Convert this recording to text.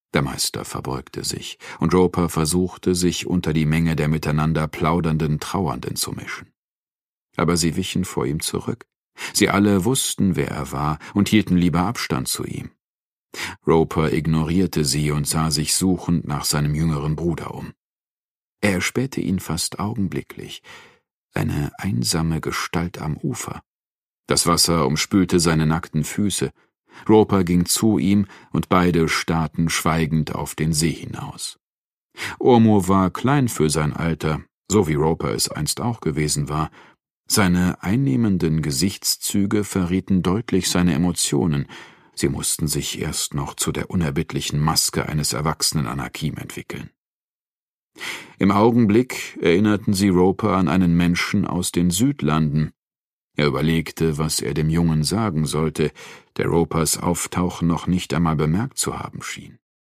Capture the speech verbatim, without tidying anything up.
Der Meister verbeugte sich, und Roper versuchte, sich unter die Menge der miteinander plaudernden Trauernden zu mischen. Aber sie wichen vor ihm zurück. Sie alle wussten, wer er war, und hielten lieber Abstand zu ihm. Roper ignorierte sie und sah sich suchend nach seinem jüngeren Bruder um. Er erspähte ihn fast augenblicklich. Eine einsame Gestalt am Ufer. Das Wasser umspülte seine nackten Füße. Roper ging zu ihm, und beide starrten schweigend auf den See hinaus. Ormo war klein für sein Alter, so wie Roper es einst auch gewesen war. Seine einnehmenden Gesichtszüge verrieten deutlich seine Emotionen. Sie mussten sich erst noch zu der unerbittlichen Maske eines erwachsenen Anakim entwickeln. Im Augenblick erinnerten sie Roper an einen Menschen aus den Südlanden. Er überlegte, was er dem Jungen sagen sollte, der Ropers Auftauchen noch nicht einmal bemerkt zu haben schien.